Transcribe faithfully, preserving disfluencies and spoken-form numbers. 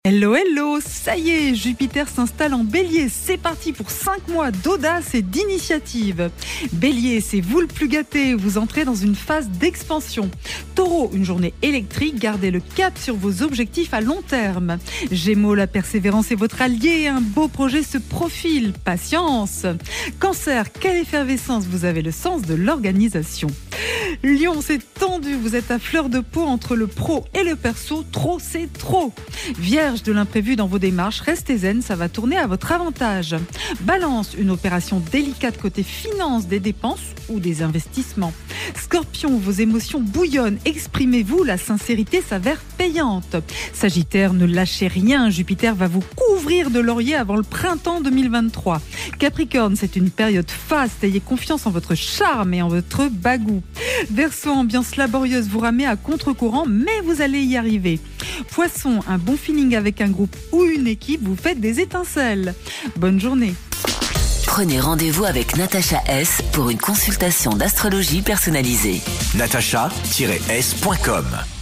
Hello, hello, ça y est, Jupiter s'installe en Bélier. C'est parti pour cinq mois d'audace et d'initiative. Bélier, c'est vous le plus gâté, vous entrez dans une phase d'expansion. Taureau, une journée électrique, gardez le cap sur vos objectifs à long terme. Gémeaux, la persévérance est votre allié, un beau projet se profile, patience. Cancer, quelle effervescence, vous avez le sens de l'organisation. Lion, c'est tendu, vous êtes à fleur de peau entre le pro et le perso, trop c'est trop. Vierge, de l'imprévu dans vos démarches, restez zen, ça va tourner à votre avantage. Balance, une opération délicate côté finance, des dépenses ou des investissements. Scorpion, vos émotions bouillonnent, exprimez-vous, la sincérité s'avère payante. Sagittaire, ne lâchez rien, Jupiter va vous couvrir de lauriers avant le printemps deux mille vingt-trois. Capricorne, c'est une période faste, ayez confiance en votre charme et en votre bagou. Verseau, ambiance laborieuse, vous ramez à contre-courant, mais vous allez y arriver. Poisson, un bon feeling avec un groupe ou une équipe, vous faites des étincelles. Bonne journée. Prenez rendez-vous avec Natacha S pour une consultation d'astrologie personnalisée. natacha tiret s point com